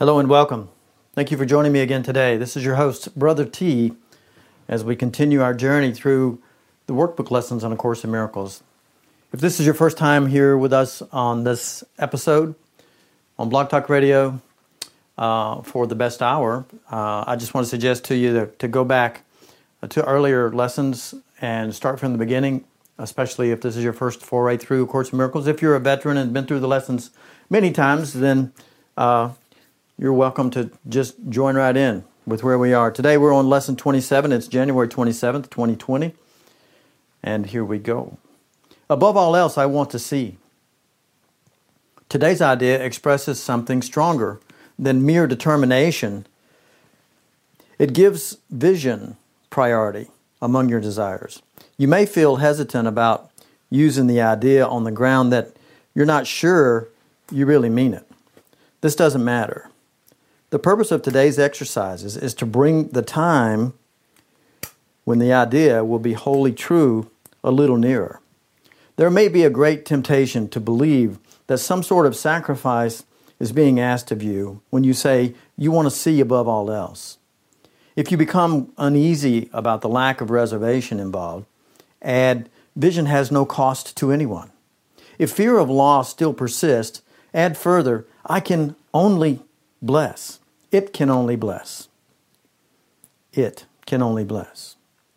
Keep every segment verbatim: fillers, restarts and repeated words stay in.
Hello and welcome. Thank you for joining me again today. This is your host, Brother T, as we continue our journey through the workbook lessons on A Course in Miracles. If this is your first time here with us on this episode on Blog Talk Radio uh, for the best hour, uh, I just want to suggest to you to, to go back to earlier lessons and start from the beginning, especially if this is your first foray through A Course in Miracles. If you're a veteran and been through the lessons many times, then uh, you're welcome to just join right in with where we are. Today we're on lesson twenty-seven. It's January twenty-seventh, twenty twenty. And here we go. Above all else, I want to see. Today's idea expresses something stronger than mere determination. It gives vision priority among your desires. You may feel hesitant about using the idea on the ground that you're not sure you really mean it. This doesn't matter. The purpose of today's exercises is to bring the time when the idea will be wholly true a little nearer. There may be a great temptation to believe that some sort of sacrifice is being asked of you when you say you want to see above all else. If you become uneasy about the lack of reservation involved, add vision has no cost to anyone. If fear of loss still persists, add further, I can only bless. It can only bless. It can only bless.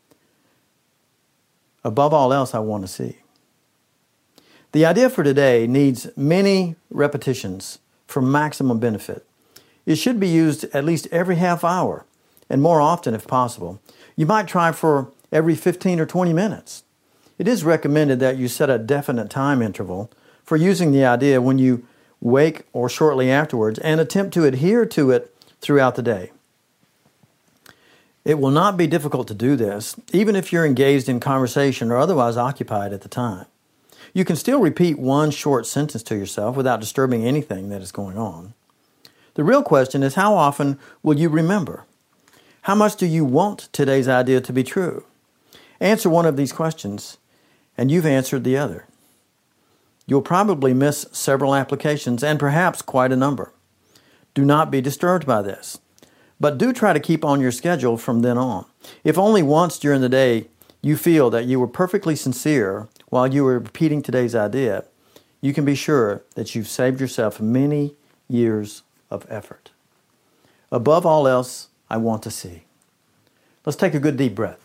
Above all else, I want to see. The idea for today needs many repetitions for maximum benefit. It should be used at least every half hour, and more often if possible. You might try for every fifteen or twenty minutes. It is recommended that you set a definite time interval for using the idea when you wake or shortly afterwards, and attempt to adhere to it throughout the day. It will not be difficult to do this, even if you're engaged in conversation or otherwise occupied at the time. You can still repeat one short sentence to yourself without disturbing anything that is going on. The real question is, how often will you remember? How much do you want today's idea to be true? Answer one of these questions, and you've answered the other. You'll probably miss several applications and perhaps quite a number. Do not be disturbed by this, but do try to keep on your schedule from then on. If only once during the day you feel that you were perfectly sincere while you were repeating today's idea, you can be sure that you've saved yourself many years of effort. Above all else, I want to see. Let's take a good deep breath.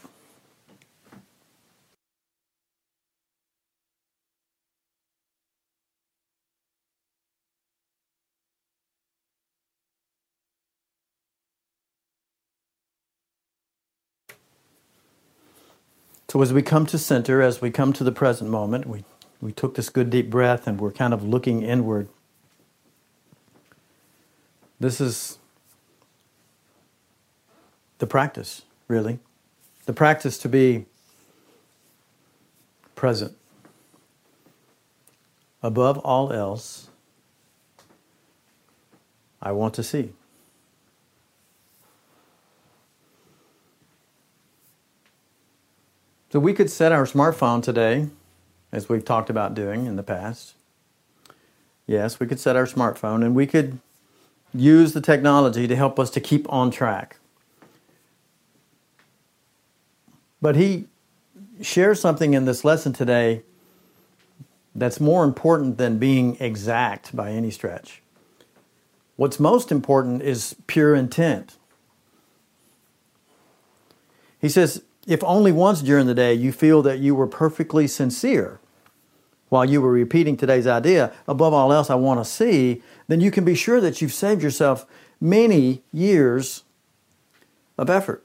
So as we come to center, as we come to the present moment, we, we took this good deep breath and we're kind of looking inward. This is the practice, really. The practice to be present. Above all else, I want to see. So we could set our smartphone today, as we've talked about doing in the past. Yes, we could set our smartphone and we could use the technology to help us to keep on track. But he shares something in this lesson today that's more important than being exact by any stretch. What's most important is pure intent. He says, if only once during the day you feel that you were perfectly sincere while you were repeating today's idea, above all else I want to see, then you can be sure that you've saved yourself many years of effort.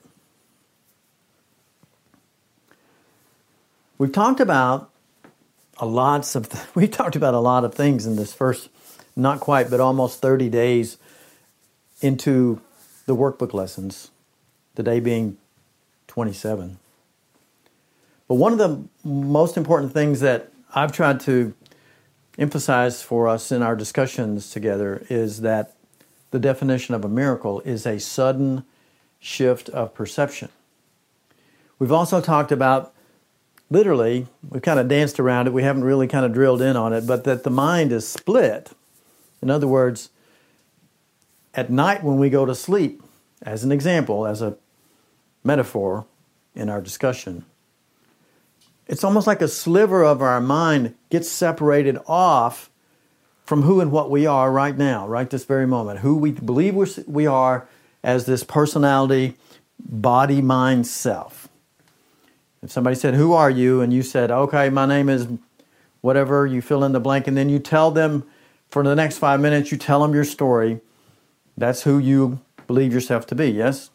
We've talked about a lots of th- we've talked about a lot of things in this first, not quite, but almost thirty days into the workbook lessons, today being twenty-seven. But one of the most important things that I've tried to emphasize for us in our discussions together is that the definition of a miracle is a sudden shift of perception. We've also talked about, literally, we've kind of danced around it, we haven't really kind of drilled in on it, but that the mind is split. In other words, at night when we go to sleep, as an example, as a metaphor in our discussion, it's almost like a sliver of our mind gets separated off from who and what we are right now, right this very moment. Who we believe we're, we are as this personality, body, mind, self. If somebody said, who are you? And you said, okay, my name is whatever, you fill in the blank, and then you tell them for the next five minutes, you tell them your story. That's who you believe yourself to be, yes?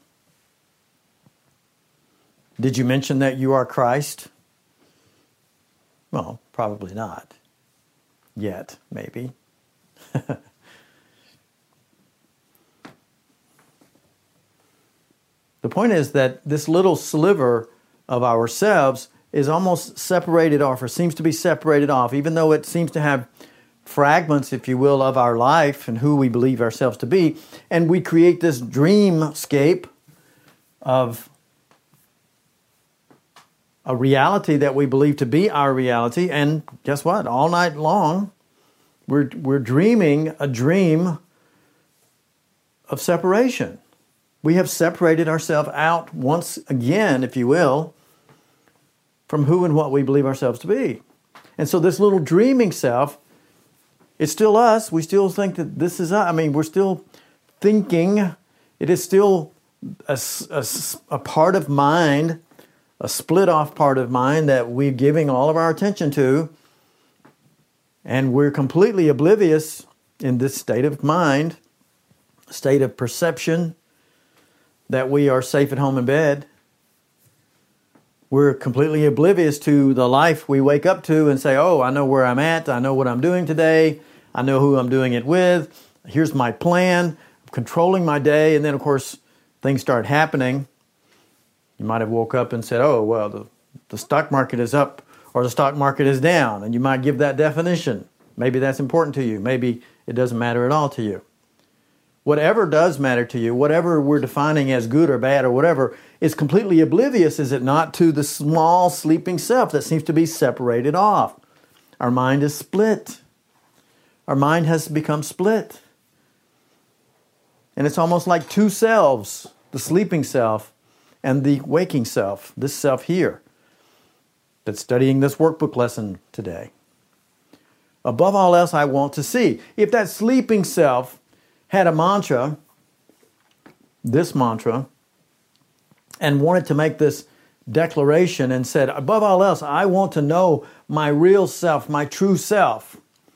Did you mention that you are Christ? Well, probably not. Yet, maybe. The point is that this little sliver of ourselves is almost separated off, or seems to be separated off, even though it seems to have fragments, if you will, of our life and who we believe ourselves to be. And we create this dreamscape of a reality that we believe to be our reality. And guess what? All night long, we're, we're dreaming a dream of separation. We have separated ourselves out once again, if you will, from who and what we believe ourselves to be. And so this little dreaming self, it's still us. We still think that this is us. I mean, we're still thinking. It is still a, a, a part of mind, a split off part of mind that we're giving all of our attention to. And we're completely oblivious in this state of mind, state of perception, that we are safe at home in bed. We're completely oblivious to the life we wake up to and say, oh, I know where I'm at. I know what I'm doing today. I know who I'm doing it with. Here's my plan. I'm controlling my day. And then, of course, things start happening. You might have woke up and said, oh, well, the, the stock market is up or the stock market is down. And you might give that definition. Maybe that's important to you. Maybe it doesn't matter at all to you. Whatever does matter to you, whatever we're defining as good or bad or whatever, is completely oblivious, is it not, to the small sleeping self that seems to be separated off. Our mind is split. Our mind has become split. And it's almost like two selves, the sleeping self and the waking self, this self here that's studying this workbook lesson today. Above all else, I want to see. If that sleeping self had a mantra, this mantra, and wanted to make this declaration and said, above all else, I want to know my real self, my true self.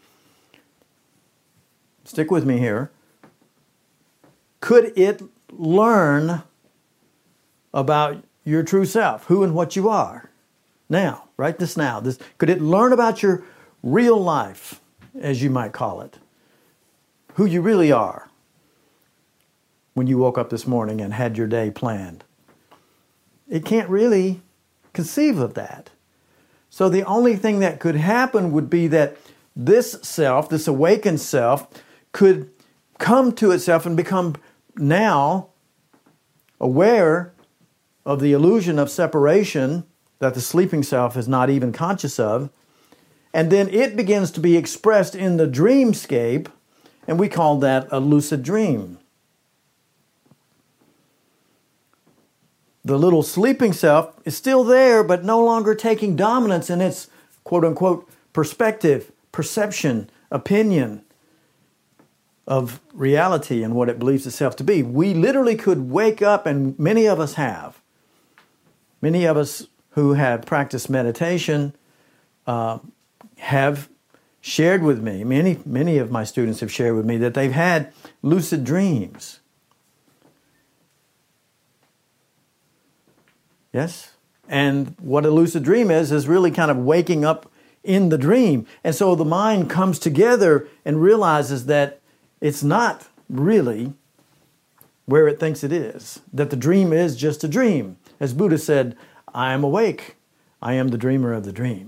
Stick with me here. Could it learn about your true self, who and what you are? Now, write this now. This, could it learn about your real life, as you might call it? Who you really are when you woke up this morning and had your day planned? It can't really conceive of that. So the only thing that could happen would be that this self, this awakened self, could come to itself and become now aware of the illusion of separation that the sleeping self is not even conscious of. And then it begins to be expressed in the dreamscape, and we call that a lucid dream. The little sleeping self is still there, but no longer taking dominance in its quote-unquote perspective, perception, opinion of reality and what it believes itself to be. We literally could wake up, and many of us have. Many of us who have practiced meditation uh, have shared with me, many, many of my students have shared with me that they've had lucid dreams. Yes? And what a lucid dream is, is really kind of waking up in the dream. And so the mind comes together and realizes that it's not really where it thinks it is, that the dream is just a dream. As Buddha said, I am awake. I am the dreamer of the dream.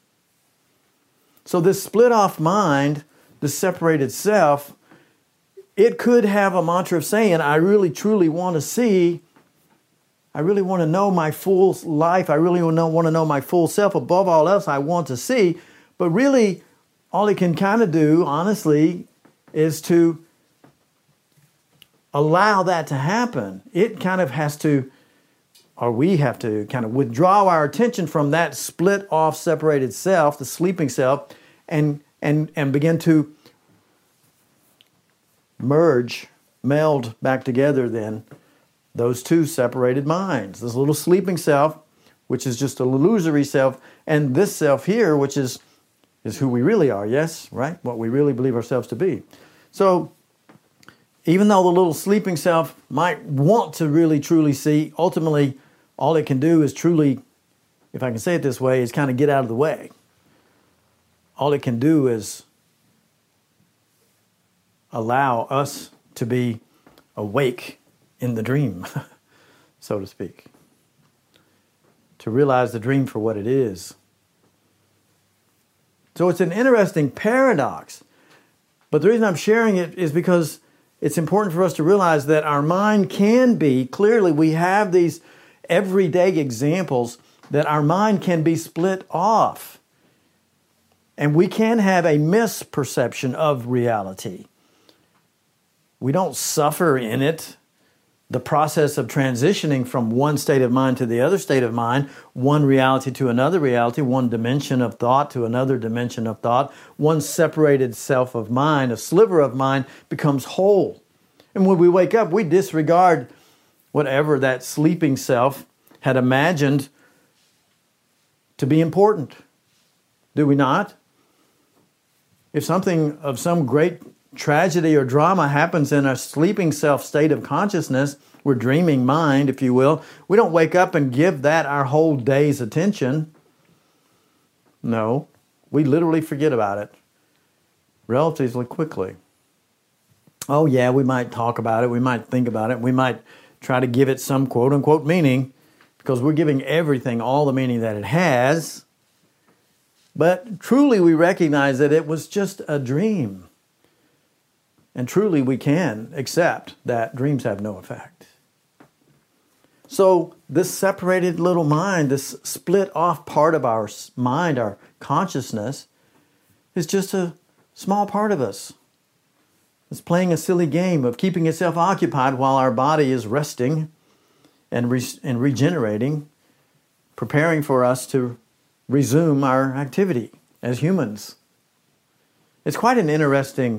So this split off mind, this separated self, it could have a mantra of saying, I really truly want to see, I really want to know my full life, I really want to know, want to know my full self. Above all else, I want to see. But really, all it can kind of do, honestly, is to allow that to happen, it kind of has to, or we have to kind of withdraw our attention from that split off, separated self, the sleeping self, and and and begin to merge, meld back together then those two separated minds. This little sleeping self, which is just an illusory self, and this self here, which is is who we really are, yes, right? What we really believe ourselves to be. So even though the little sleeping self might want to really truly see, ultimately all it can do is truly, if I can say it this way, is kind of get out of the way. All it can do is allow us to be awake in the dream, so to speak. To realize the dream for what it is. So it's an interesting paradox. But the reason I'm sharing it is because it's important for us to realize that our mind can be, clearly we have these everyday examples that our mind can be split off. And we can have a misperception of reality. We don't suffer in it. The process of transitioning from one state of mind to the other state of mind, one reality to another reality, one dimension of thought to another dimension of thought, one separated self of mind, a sliver of mind becomes whole. And when we wake up, we disregard whatever that sleeping self had imagined to be important. Do we not? If something of some great tragedy or drama happens in a sleeping self state of consciousness, we're dreaming mind, if you will, we don't wake up and give that our whole day's attention. No, we literally forget about it relatively quickly. Oh yeah, we might talk about it, we might think about it, we might try to give it some quote-unquote meaning, because we're giving everything all the meaning that it has. But truly we recognize that it was just a dream. And truly we can accept that dreams have no effect. So this separated little mind, this split off part of our mind, our consciousness, is just a small part of us. It's playing a silly game of keeping itself occupied while our body is resting and, re- and regenerating, preparing for us to resume our activity as humans. It's quite an interesting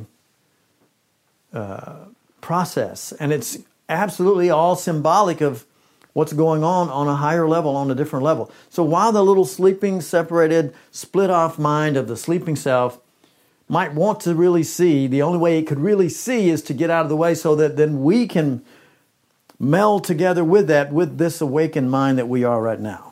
Uh, process, and it's absolutely all symbolic of what's going on on a higher level, on a different level. So while the little sleeping, separated, split off mind of the sleeping self might want to really see, the only way it could really see is to get out of the way so that then we can meld together with that, with this awakened mind that we are right now.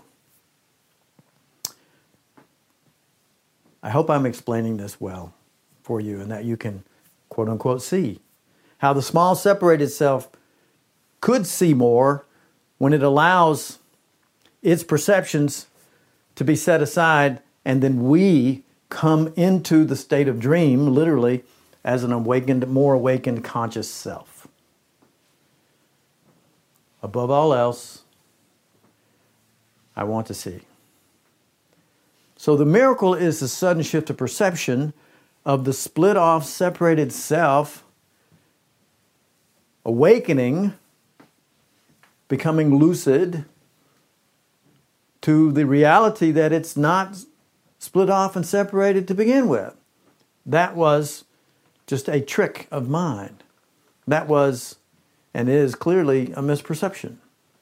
I hope I'm explaining this well for you and that you can quote unquote see how the small separated self could see more when it allows its perceptions to be set aside, and then we come into the state of dream, literally, as an awakened, more awakened conscious self. Above all else, I want to see. So the miracle is the sudden shift of perception of the split off, separated self awakening, becoming lucid to the reality that it's not split off and separated to begin with. That was just a trick of mind. That was and is clearly a misperception.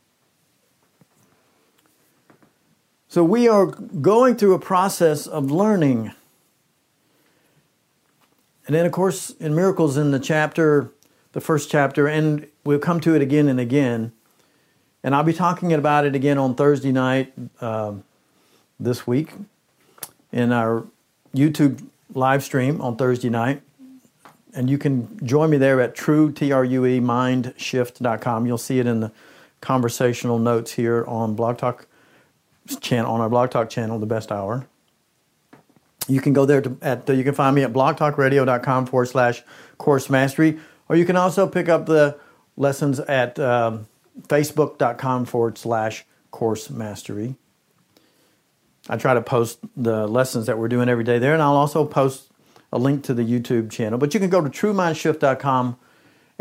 So we are going through a process of learning. And then, of course, in Miracles in the chapter, the first chapter, and we'll come to it again and again. And I'll be talking about it again on Thursday night uh, this week in our YouTube live stream on Thursday night. And you can join me there at true, T R U E, mindshift dot com. You'll see it in the conversational notes here on Blog Talk channel, on our Blog Talk channel, The Best Hour. You can go there to, at, you can find me at blogtalkradio.com forward slash Course Mastery. Or you can also pick up the lessons at um, facebook.com forward slash Course Mastery. I try to post the lessons that we're doing every day there, and I'll also post a link to the YouTube channel. But you can go to true mind shift dot com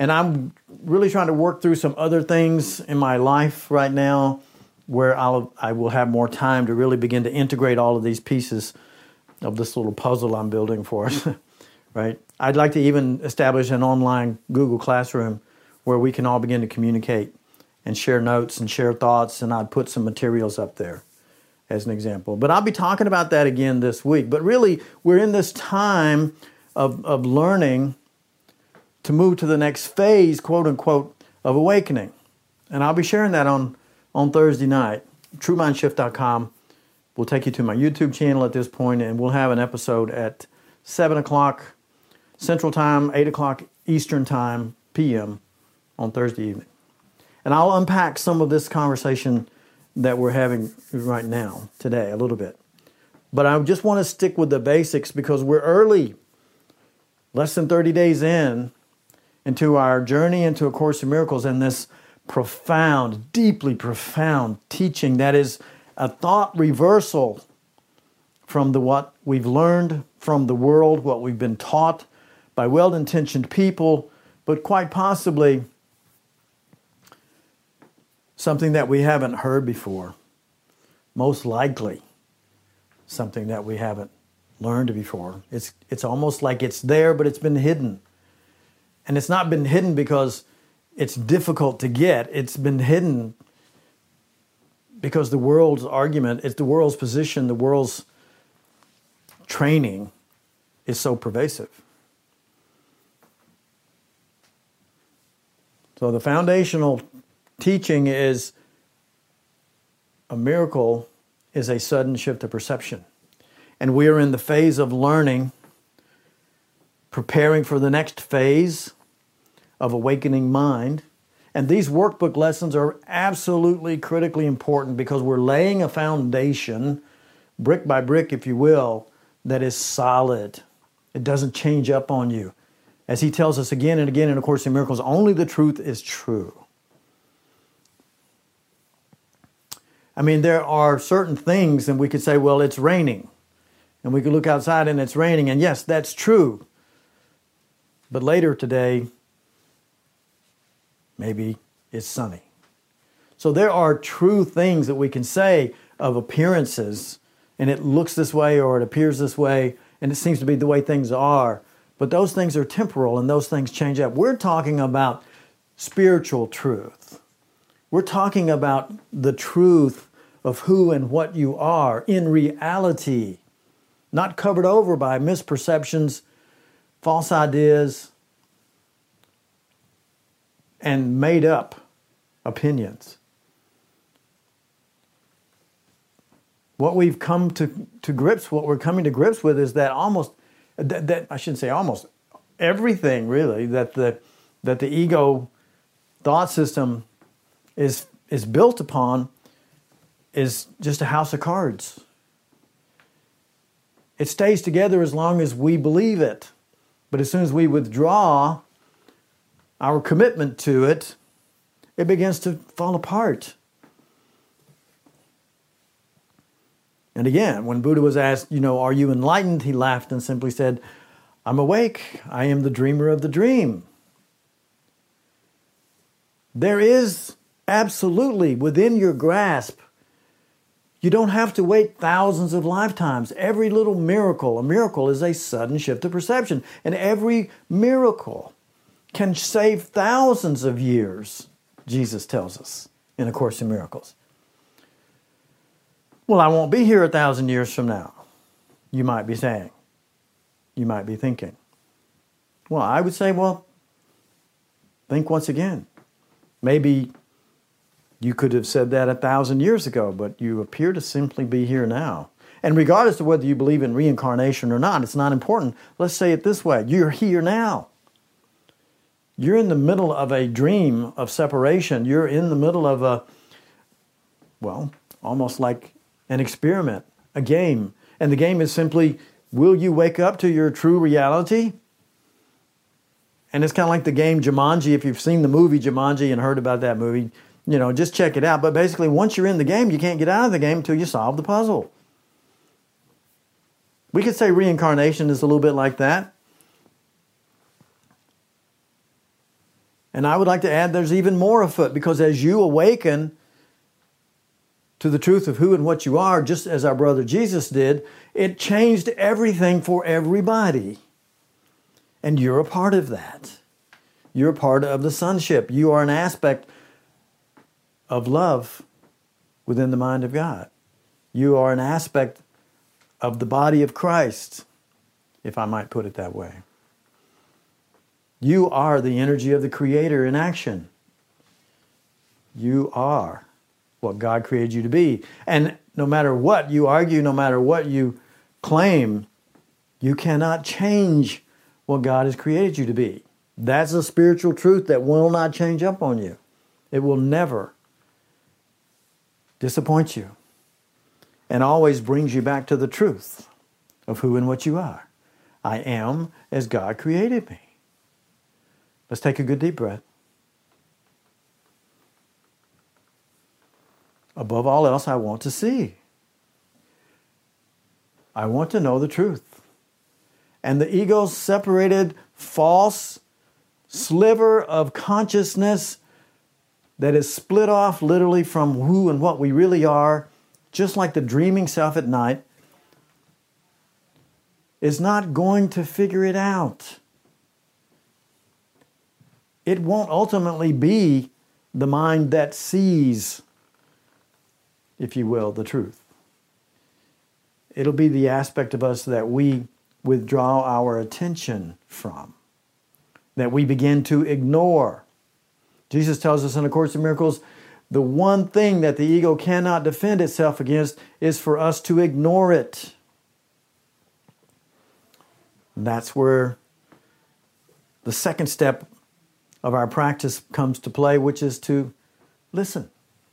And I'm really trying to work through some other things in my life right now where I'll, I will have more time to really begin to integrate all of these pieces of this little puzzle I'm building for us, right? I'd like to even establish an online Google Classroom where we can all begin to communicate and share notes and share thoughts, and I'd put some materials up there as an example. But I'll be talking about that again this week. But really, we're in this time of, of learning to move to the next phase, quote unquote, of awakening. And I'll be sharing that on, on Thursday night. True Mind Shift dot com will take you to my YouTube channel at this point, and we'll have an episode at seven o'clock Central Time, eight o'clock Eastern Time, P M on Thursday evening. And I'll unpack some of this conversation that we're having right now, today, a little bit. But I just want to stick with the basics because we're early, less than thirty days in, into our journey into A Course in Miracles and this profound, deeply profound teaching that is a thought reversal from the what we've learned from the world, what we've been taught by well-intentioned people, but quite possibly something that we haven't heard before. Most likely something that we haven't learned before. It's, it's almost like it's there, but it's been hidden. And it's not been hidden because it's difficult to get. It's been hidden because the world's argument, it's the world's position, the world's training is so pervasive. So the foundational teaching is a miracle is a sudden shift of perception. And we are in the phase of learning, preparing for the next phase of awakening mind. And these workbook lessons are absolutely critically important because we're laying a foundation, brick by brick, if you will, that is solid. It doesn't change up on you. As he tells us again and again in A Course in Miracles, only the truth is true. I mean, there are certain things, and we could say, well, it's raining. And we could look outside and it's raining, and yes, that's true. But later today, maybe it's sunny. So there are true things that we can say of appearances, and it looks this way or it appears this way, and it seems to be the way things are. But those things are temporal, and those things change up. We're talking about spiritual truth. We're talking about the truth of who and what you are in reality, not covered over by misperceptions, false ideas, and made up opinions. What we've come to, to grips, what we're coming to grips with is that almost, that, that I shouldn't say almost, everything really that the that the ego thought system is is built upon is just a house of cards. It stays together as long as we believe it. But as soon as we withdraw our commitment to it, it begins to fall apart. And again, when Buddha was asked, you know, are you enlightened? He laughed and simply said, I'm awake. I am the dreamer of the dream. There is absolutely within your grasp. You don't have to wait thousands of lifetimes. Every little miracle, a miracle is a sudden shift of perception. And every miracle can save thousands of years, Jesus tells us in A Course in Miracles. Well, I won't be here a thousand years from now, you might be saying. You might be thinking. Well, I would say, well, think once again. Maybe you could have said that a thousand years ago, but you appear to simply be here now. And regardless of whether you believe in reincarnation or not, it's not important. Let's say it this way. You're here now. You're in the middle of a dream of separation. You're in the middle of a, well, almost like an experiment, a game. And the game is simply, will you wake up to your true reality? And it's kind of like the game Jumanji. If you've seen the movie Jumanji and heard about that movie, you know, just check it out. But basically, once you're in the game, you can't get out of the game until you solve the puzzle. We could say reincarnation is a little bit like that. And I would like to add there's even more afoot, because as you awaken to the truth of who and what you are, just as our brother Jesus did, it changed everything for everybody. And you're a part of that. You're a part of the sonship. You are an aspect of love within the mind of God. You are an aspect of the body of Christ, if I might put it that way. You are the energy of the Creator in action. You are what God created you to be. And no matter what you argue, no matter what you claim, you cannot change what God has created you to be. That's a spiritual truth that will not change up on you. It will never disappoint you, and always brings you back to the truth of who and what you are. I am as God created me. Let's take a good deep breath. Above all else, I want to see. I want to know the truth. And the ego's separated, false sliver of consciousness that is split off literally from who and what we really are, just like the dreaming self at night, is not going to figure it out. It won't ultimately be the mind that sees, if you will, the truth. It'll be the aspect of us that we withdraw our attention from, that we begin to ignore. Jesus tells us in A Course in Miracles, the one thing that the ego cannot defend itself against is for us to ignore it. And that's where the second step of our practice comes to play, which is to listen.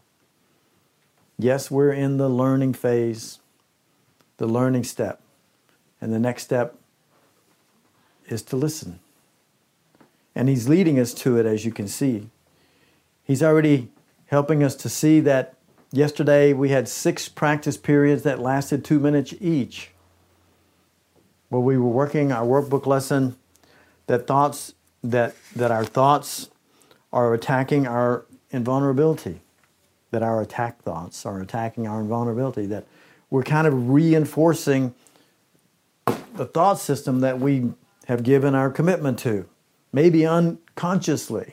Yes, we're in the learning phase, the learning step. And the next step is to listen. And He's leading us to it, as you can see. He's already helping us to see that yesterday we had six practice periods that lasted two minutes each, where we were working our workbook lesson that thoughts that that our thoughts are attacking our invulnerability, that our attack thoughts are attacking our invulnerability, that we're kind of reinforcing the thought system that we have given our commitment to, maybe unconsciously.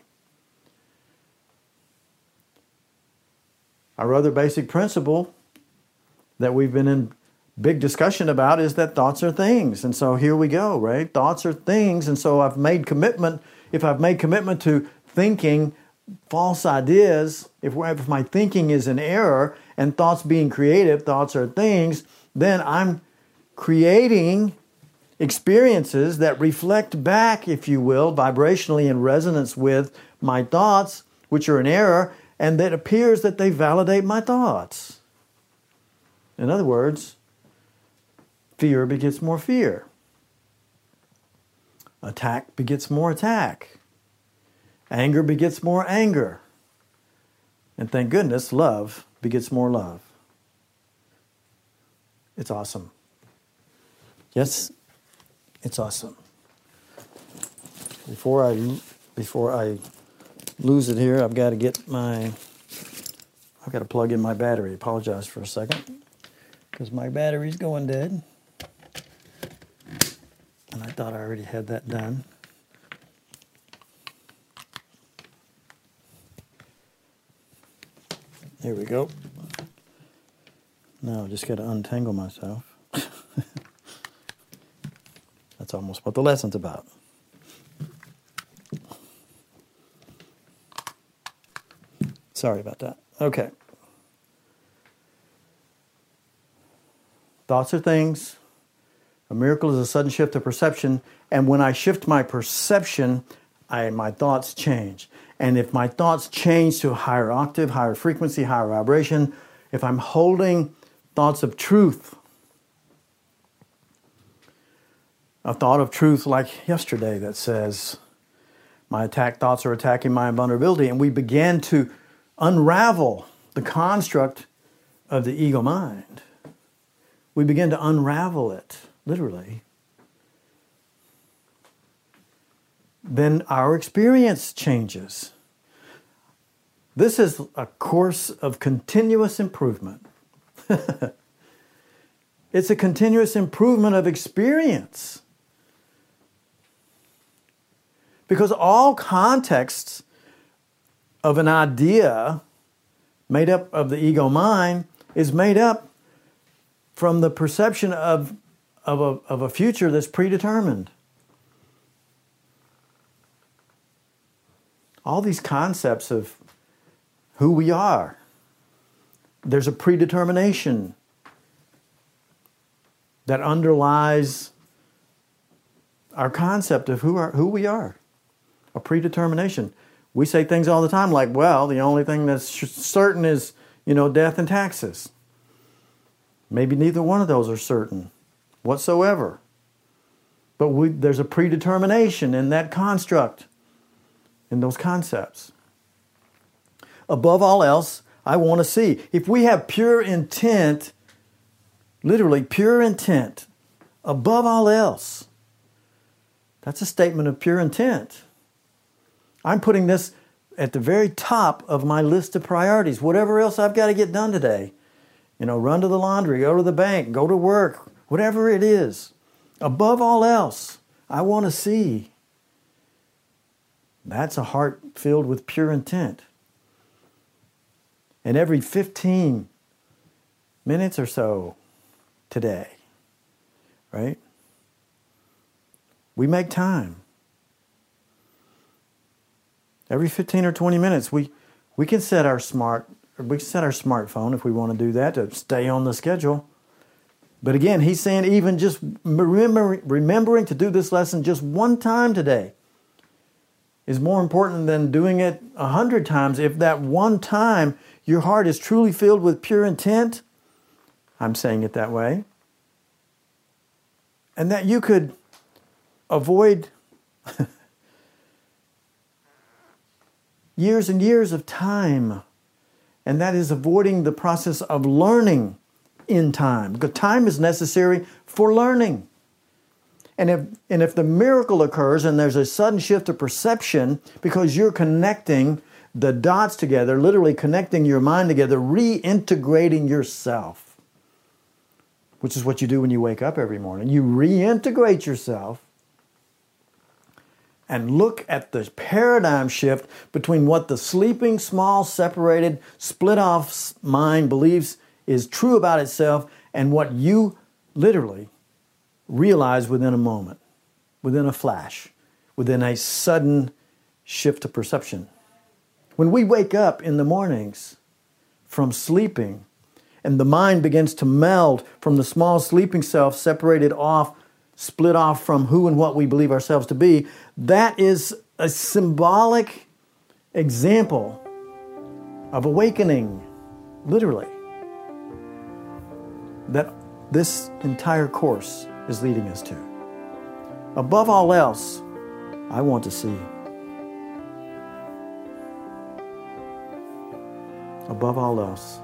Our other basic principle that we've been in big discussion about is that thoughts are things. And so here we go, right? Thoughts are things. And so I've made commitment, if I've made commitment to thinking false ideas, if, if my thinking is an error and thoughts being creative, thoughts are things, then I'm creating experiences that reflect back, if you will, vibrationally in resonance with my thoughts, which are an error, and that appears that they validate my thoughts. In other words, fear begets more fear. Attack begets more attack. Anger begets more anger. And thank goodness, love begets more love. It's awesome. Yes, it's awesome. Before I before I lose it here, I've got to get my I've got to plug in my battery. Apologize for a second, because my battery's going dead. And I thought I already had that done. There we go. Now I just got to untangle myself. That's almost what the lesson's about. Sorry about that. Okay. Thoughts are things. A miracle is a sudden shift of perception. And when I shift my perception, I, my thoughts change. And if my thoughts change to a higher octave, higher frequency, higher vibration, if I'm holding thoughts of truth, a thought of truth like yesterday that says, my attack thoughts are attacking my vulnerability, and we began to unravel the construct of the ego mind. We begin to unravel it, literally. then our experience changes. This is a course of continuous improvement. It's a continuous improvement of experience. Because all contexts of an idea made up of the ego mind is made up from the perception of, of, a, of a future that's predetermined. All these concepts of who we are, there's a predetermination that underlies our concept of who, are, who we are, a predetermination. We say things all the time like, well, the only thing that's certain is, you know, death and taxes. Maybe neither one of those are certain whatsoever. But we, there's a predetermination in that construct, in those concepts. Above all else, I want to see. If we have pure intent, literally pure intent, above all else, that's a statement of pure intent. I'm putting this at the very top of my list of priorities. Whatever else I've got to get done today, you know, run to the laundry, go to the bank, go to work, whatever it is. Above all else, I want to see. That's a heart filled with pure intent. And every fifteen minutes or so today, right? We make time. Every fifteen or twenty minutes, we, we can set our smart, we can set our smartphone if we want to do that to stay on the schedule. But again, he's saying even just remember, remembering to do this lesson just one time today is more important than doing it a hundred times. If that one time your heart is truly filled with pure intent, I'm saying it that way, and that you could avoid years and years of time, and that is avoiding the process of learning in time, because time is necessary for learning. And if and if the miracle occurs and there's a sudden shift of perception because you're connecting the dots together, literally connecting your mind together, reintegrating yourself, which is what you do when you wake up every morning. You reintegrate yourself and look at the paradigm shift between what the sleeping, small, separated, split-off mind believes is true about itself and what you literally realize within a moment, within a flash, within a sudden shift of perception. When we wake up in the mornings from sleeping and the mind begins to meld from the small sleeping self separated off, split off from who and what we believe ourselves to be, that is a symbolic example of awakening, literally, that this entire course is leading us to. Above all else, I want to see. Above all else.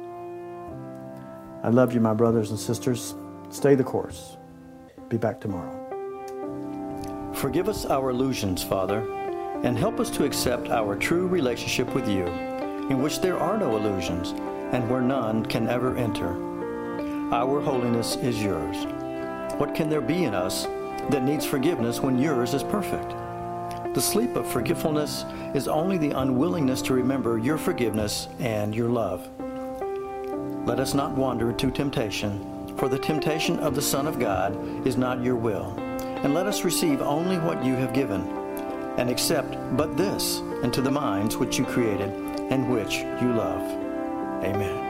I love you, my brothers and sisters. Stay the course. Be back tomorrow. Forgive us our illusions, Father, and help us to accept our true relationship with you, in which there are no illusions and where none can ever enter. Our holiness is yours. What can there be in us that needs forgiveness when yours is perfect? The sleep of forgetfulness is only the unwillingness to remember your forgiveness and your love. Let us not wander into temptation, for the temptation of the Son of God is not your will. And let us receive only what you have given, and accept but this into the minds which you created and which you love. Amen.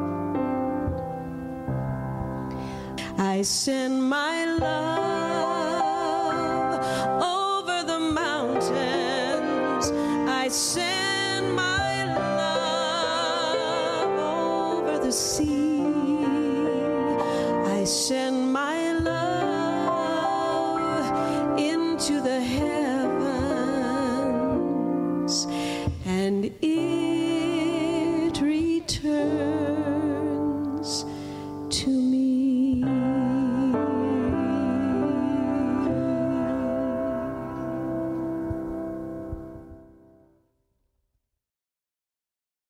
I send my love.